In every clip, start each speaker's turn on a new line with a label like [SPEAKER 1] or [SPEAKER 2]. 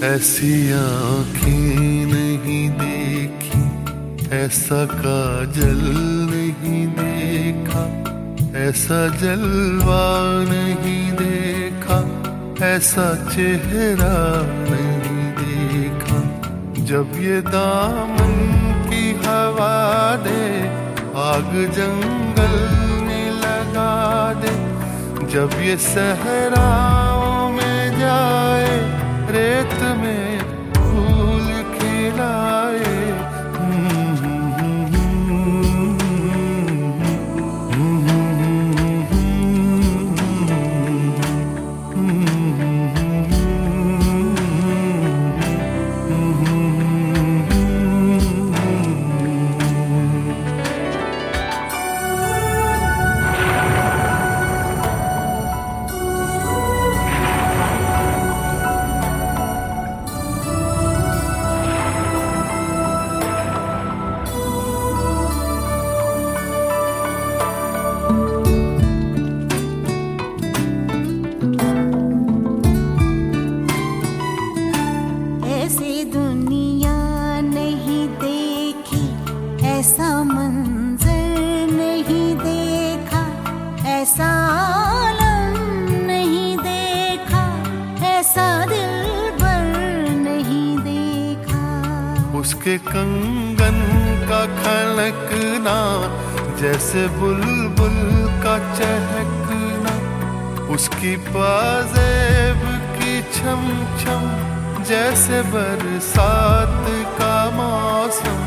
[SPEAKER 1] ऐसी आँखें नहीं देखी, ऐसा काजल नहीं देखा, ऐसा जलवा नहीं देखा, ऐसा चेहरा नहीं देखा। जब ये दामन की हवा दे, आग जंगल में लगा दे, जब ये सहराओं में जाए, रेत में फूल खिलाए।
[SPEAKER 2] ऐसा मंजर नहीं देखा, ऐसा आलम नहीं देखा, ऐसा दिलबर नहीं देखा।
[SPEAKER 1] उसके कंगन का खनकना, जैसे बुलबुल का चहकना, उसकी पाजेब की छम छम, जैसे बरसात का मौसम।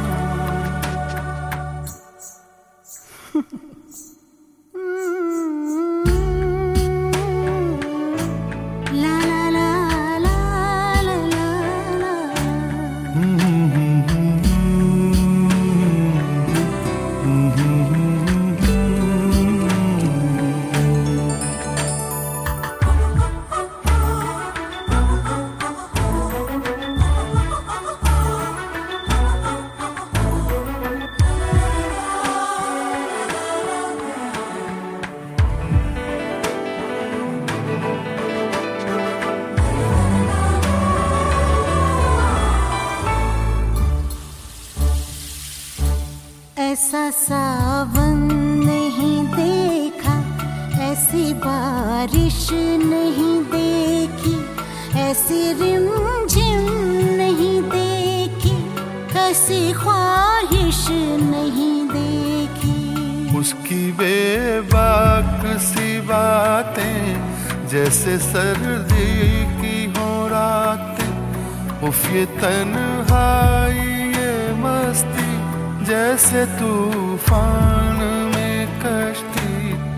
[SPEAKER 2] ऐसा सावन नहीं देखा, ऐसी बारिश नहीं देखी, ऐसी रिमझिम नहीं देखी, ऐसी ख्वाहिश नहीं देखी।
[SPEAKER 1] उसकी बेबाक सी बातें, जैसे सर्दी की हो रातें। उफ ये तन्हाई, ये मस्ती, जैसे तूफान में कश्ती।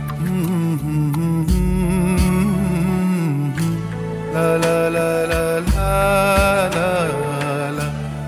[SPEAKER 1] ला ला ला ला ला ला ला।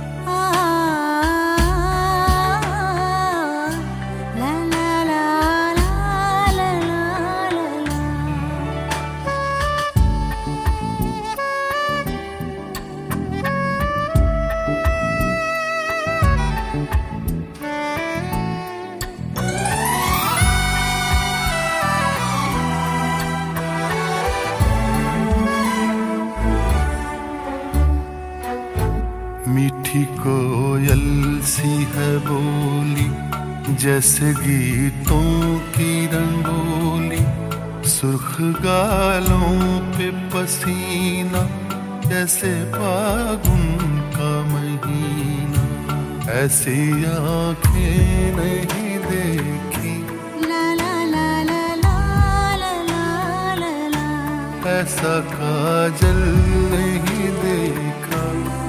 [SPEAKER 1] मीठी कोयल सी है बोली, जैसे गीतों की रंगोली। सुर्ख गालों पे पसीना, जैसे फागुन का महीना। ऐसी आँखें नहीं देखी,
[SPEAKER 2] ला ला ला ला ला ला ला ला।
[SPEAKER 1] ऐसा काजल नहीं देखा,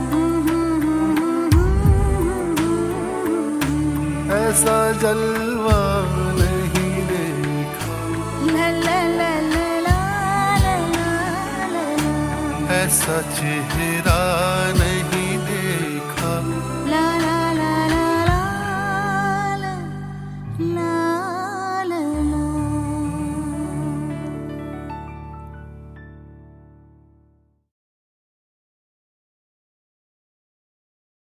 [SPEAKER 1] ऐसा जलवा नहीं देखा।
[SPEAKER 2] ला ला ला ला ला ला ला।
[SPEAKER 1] ऐसा चेहरा